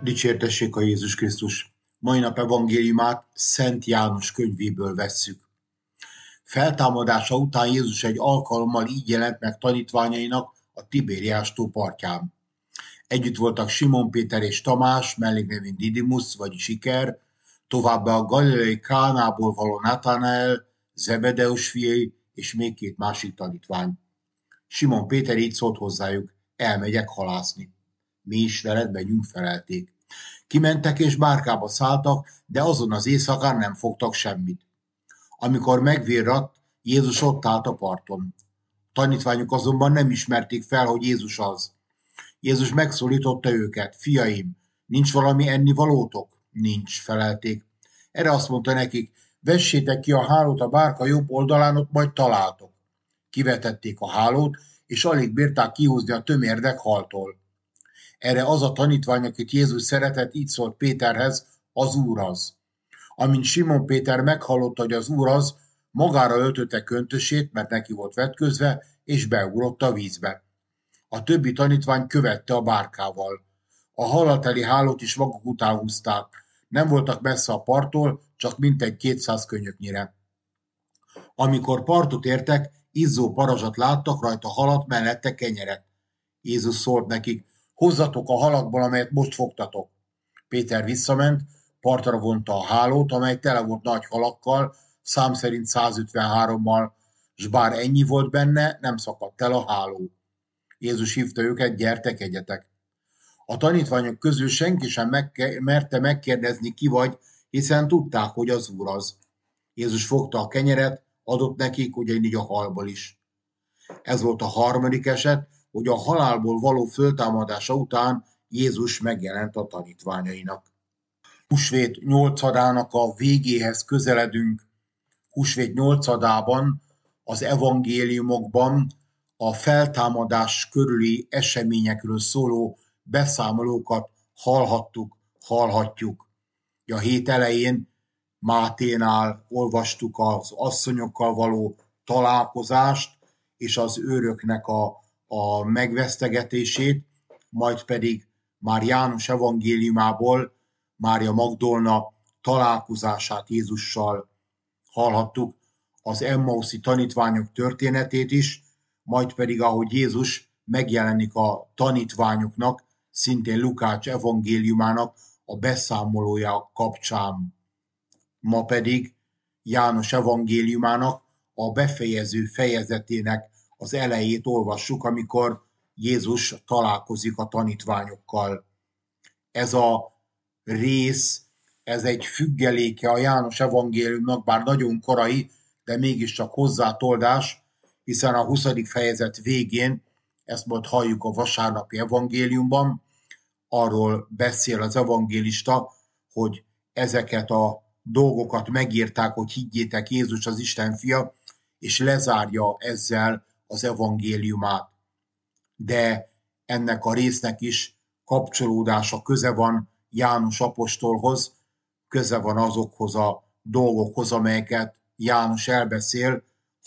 Dicsértessék a Jézus Krisztus! Mai nap evangéliumát Szent János könyvéből vesszük. Feltámadása után Jézus egy alkalommal így jelent meg tanítványainak a Tibériás-tó partján. Együtt voltak Simon Péter és Tamás, melléknevén Didimusz, vagyis Iker, továbbá a galileai Kánából való Natanael, Zebedeus fiai és még két másik tanítvány. Simon Péter így szólt hozzájuk: elmegyek halászni. Mi is veled megyünk, felelték. Kimentek és bárkába szálltak, de azon az éjszakán nem fogtak semmit. Amikor megvirradt, Jézus ott állt a parton. A tanítványok azonban nem ismerték fel, hogy Jézus az. Jézus megszólította őket: fiaim, nincs valami ennivalótok? Nincs, felelték. Erre azt mondta nekik: vessétek ki a hálót a bárka jobb oldalán, ott majd találtok. Kivetették a hálót, és alig bírták kihúzni a tömérdek haltól. Erre az a tanítvány, akit Jézus szeretett, így szólt Péterhez: az Úr az. Amint Simon Péter meghallotta, hogy az Úr az, magára öltötte köntösét, mert neki volt vetközve, és beugrott a vízbe. A többi tanítvány követte a bárkával. A hallateli hálót is maguk után húzták. Nem voltak messze a parttól, csak mintegy 200 könyöknyire. Amikor partot értek, izzó parazsat láttak, rajta halat, mellette kenyeret. Jézus szólt nekik: hozzatok a halakból, amelyet most fogtatok. Péter visszament, partra vonta a hálót, amely tele volt nagy halakkal, szám szerint 153-mal, s bár ennyi volt benne, nem szakadt el a háló. Jézus hívta őket: gyertek, egyetek. A tanítványok közül senki sem merte megkérdezni, ki vagy, hiszen tudták, hogy az Úr az. Jézus fogta a kenyeret, adott nekik, ugyanígy a halból is. Ez volt a harmadik eset, hogy a halálból való föltámadása után Jézus megjelent a tanítványainak. Húsvét nyolcadának a végéhez közeledünk. Húsvét nyolcadában az evangéliumokban a feltámadás körüli eseményekről szóló beszámolókat hallhatjuk. A hét elején Máténál olvastuk az asszonyokkal való találkozást és az őröknek a megvesztegetését, majd pedig már János evangéliumából Mária Magdolna találkozását Jézussal hallhattuk, az emmauszi tanítványok történetét is, majd pedig ahogy Jézus megjelenik a tanítványoknak, szintén Lukács evangéliumának a beszámolója kapcsán. Ma pedig János evangéliumának a befejező fejezetének az elejét olvassuk, amikor Jézus találkozik a tanítványokkal. Ez a rész, ez egy függeléke a János evangéliumnak, bár nagyon korai, de mégiscsak hozzátoldás, hiszen a 20. fejezet végén, ezt majd halljuk a vasárnapi evangéliumban, arról beszél az evangélista, hogy ezeket a dolgokat megírták, hogy higgyétek, Jézus az Isten fia, és lezárja ezzel az evangéliumát. De ennek a résznek is kapcsolódása, köze van János apostolhoz, köze van azokhoz a dolgokhoz, amelyeket János elbeszél,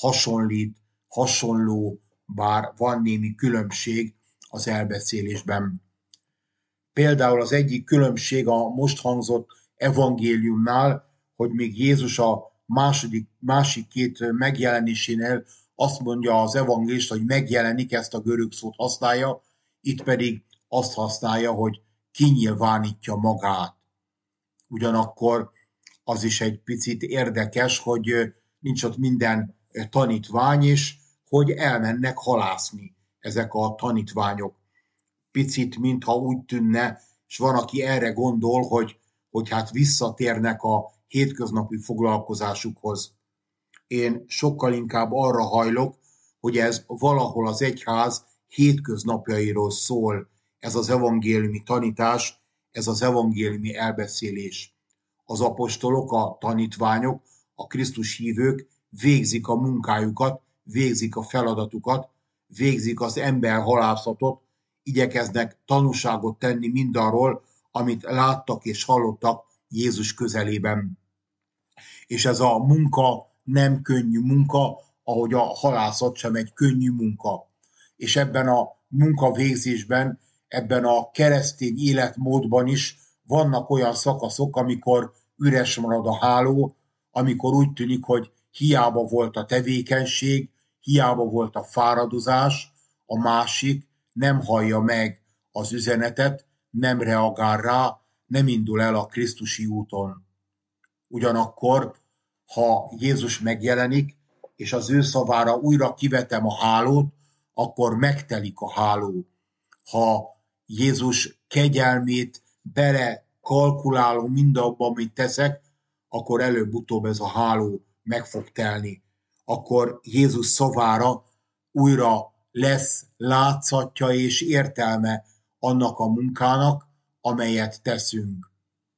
hasonló, bár van némi különbség az elbeszélésben. Például az egyik különbség a most hangzott evangéliumnál, hogy még Jézus a másik két megjelenésénél azt mondja az evangélista, hogy megjelenik, ezt a görög szót használja, itt pedig azt használja, hogy kinyilvánítja magát. Ugyanakkor az is egy picit érdekes, hogy nincs ott minden tanítvány, és hogy elmennek halászni ezek a tanítványok. Picit, mintha úgy tűnne, és van, aki erre gondol, hogy hát visszatérnek a hétköznapi foglalkozásukhoz. Én sokkal inkább arra hajlok, hogy ez valahol az egyház hétköznapjairól szól, ez az evangéliumi tanítás, ez az evangéliumi elbeszélés. Az apostolok, a tanítványok, a Krisztus hívők végzik a munkájukat, végzik a feladatukat, végzik az emberhalászatot, igyekeznek tanúságot tenni mindarról, amit láttak és hallottak Jézus közelében. És ez a munka nem könnyű munka, ahogy a halászat sem egy könnyű munka. És ebben a munkavégzésben, ebben a keresztény életmódban is vannak olyan szakaszok, amikor üres marad a háló, amikor úgy tűnik, hogy hiába volt a tevékenység, hiába volt a fáradozás, a másik nem hallja meg az üzenetet, nem reagál rá, nem indul el a Krisztusi úton. Ugyanakkor, ha Jézus megjelenik, és az ő szavára újra kivetem a hálót, akkor megtelik a háló. Ha Jézus kegyelmét bele kalkulálom mindabba, amit teszek, akkor előbb-utóbb ez a háló meg fog telni. Akkor Jézus szavára újra lesz látszatja és értelme annak a munkának, amelyet teszünk.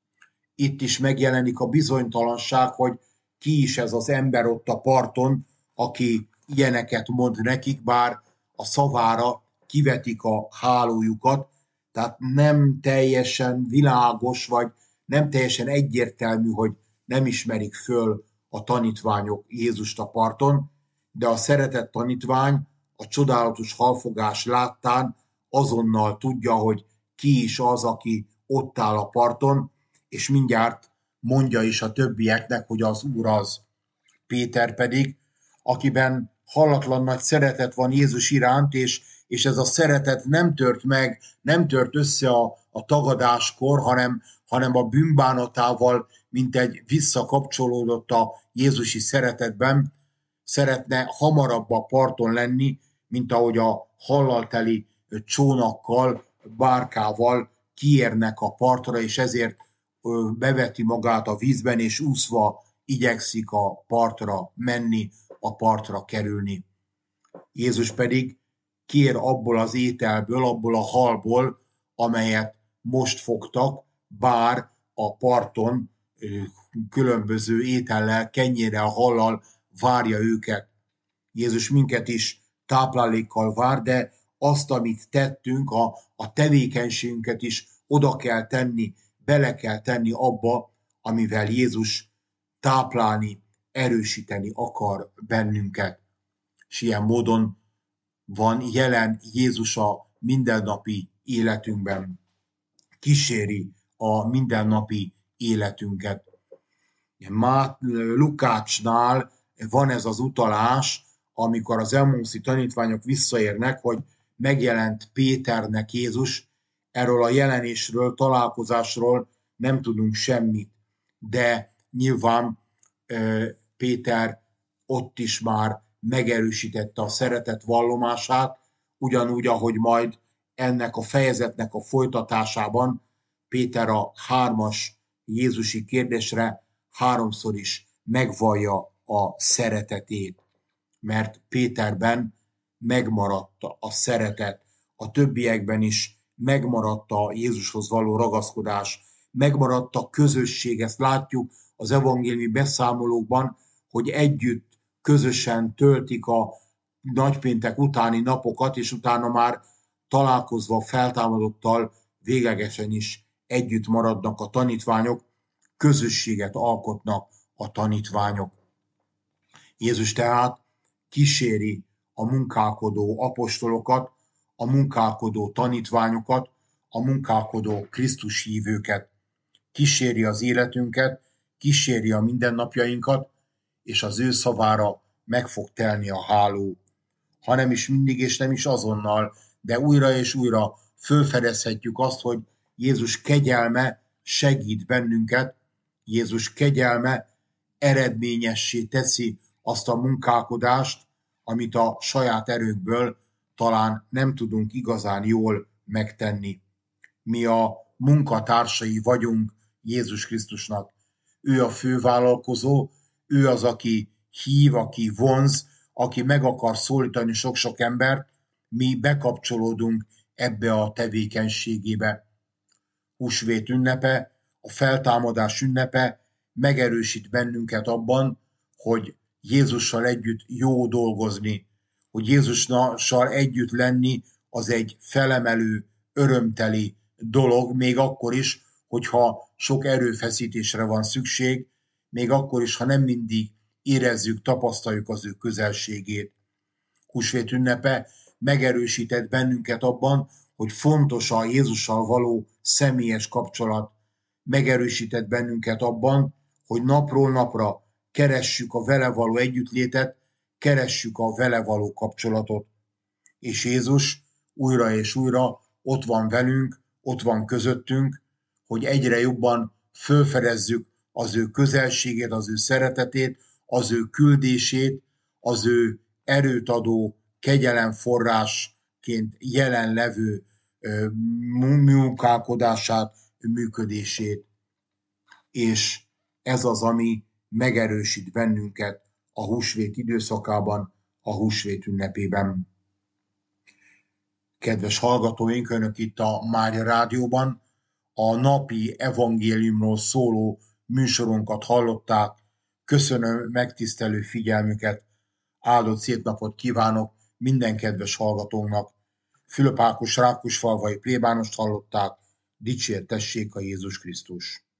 Itt is megjelenik a bizonytalanság, hogy ki is ez az ember ott a parton, aki ilyeneket mond nekik, bár a szavára kivetik a hálójukat, tehát nem teljesen világos, vagy nem teljesen egyértelmű, hogy nem ismerik föl a tanítványok Jézust a parton, de a szeretett tanítvány a csodálatos halfogás láttán azonnal tudja, hogy ki is az, aki ott áll a parton, és mindjárt mondja is a többieknek, hogy az Úr az. Péter pedig, akiben hallatlan nagy szeretet van Jézus iránt, és ez a szeretet nem tört meg, nem tört össze a tagadáskor, hanem a bűnbánatával, mint egy visszakapcsolódott a Jézusi szeretetben, szeretne hamarabb a parton lenni, mint ahogy a hallal teli csónakkal, bárkával kiérnek a partra, és ezért beveti magát a vízben, és úszva igyekszik a partra menni, a partra kerülni. Jézus pedig kér abból az ételből, abból a halból, amelyet most fogtak, bár a parton különböző étellel, kenyérrel, hallal várja őket. Jézus minket is táplálékkal vár, de azt, amit tettünk, a tevékenységünket is oda kell tenni, bele kell tenni abba, amivel Jézus táplálni, erősíteni akar bennünket. És ilyen módon van jelen Jézus a mindennapi életünkben. Kíséri a mindennapi életünket. Lukácsnál van ez az utalás, amikor az Emmauszi tanítványok visszaérnek, hogy megjelent Péternek Jézus, erről a jelenésről, találkozásról nem tudunk semmit, de nyilván Péter ott is már megerősítette a szeretet vallomását, ugyanúgy, ahogy majd ennek a fejezetnek a folytatásában Péter a 3. Jézusi kérdésre 3-szor is megvallja a szeretetét, mert Péterben megmaradt a szeretet, a többiekben is megmaradt a Jézushoz való ragaszkodás, megmaradt a közösség, ezt látjuk az evangéliumi beszámolókban, hogy együtt, közösen töltik a nagypéntek utáni napokat, és utána már találkozva a feltámadottal véglegesen is együtt maradnak a tanítványok, közösséget alkotnak a tanítványok. Jézus tehát kíséri a munkálkodó apostolokat, a munkálkodó tanítványokat, a munkálkodó Krisztus hívőket. Kíséri az életünket, kíséri a mindennapjainkat, és az ő szavára meg fog telni a háló. Ha nem is mindig, és nem is azonnal, de újra és újra fölfedezhetjük azt, hogy Jézus kegyelme segít bennünket, Jézus kegyelme eredményessé teszi azt a munkálkodást, amit a saját erőkből talán nem tudunk igazán jól megtenni. Mi a munkatársai vagyunk Jézus Krisztusnak. Ő a fővállalkozó, ő az, aki hív, aki vonz, aki meg akar szólítani sok-sok embert, mi bekapcsolódunk ebbe a tevékenységébe. Húsvét ünnepe, a feltámadás ünnepe megerősít bennünket abban, hogy Jézussal együtt jó dolgozni, hogy Jézussal együtt lenni az egy felemelő, örömteli dolog, még akkor is, hogyha sok erőfeszítésre van szükség, még akkor is, ha nem mindig érezzük, tapasztaljuk az ő közelségét. Húsvét ünnepe megerősített bennünket abban, hogy fontos a Jézussal való személyes kapcsolat. megerősített bennünket abban, hogy napról napra keressük a vele való együttlétet, keressük a vele való kapcsolatot. És Jézus újra és újra ott van velünk, ott van közöttünk, hogy egyre jobban fölfedezzük az ő közelségét, az ő szeretetét, az ő küldését, az ő erőt adó kegyelemforrásként jelenlevő munkálkodását, működését. És ez az, ami megerősít bennünket a húsvét időszakában, a húsvét ünnepében. Kedves hallgatóink, Önök itt a Mária Rádióban a napi evangéliumról szóló műsorunkat hallották. Köszönöm megtisztelő figyelmüket, áldott szép napot kívánok minden kedves hallgatónak. Fülöp Ákos Rákosfalvai plébánost hallották, dicsértessék a Jézus Krisztus.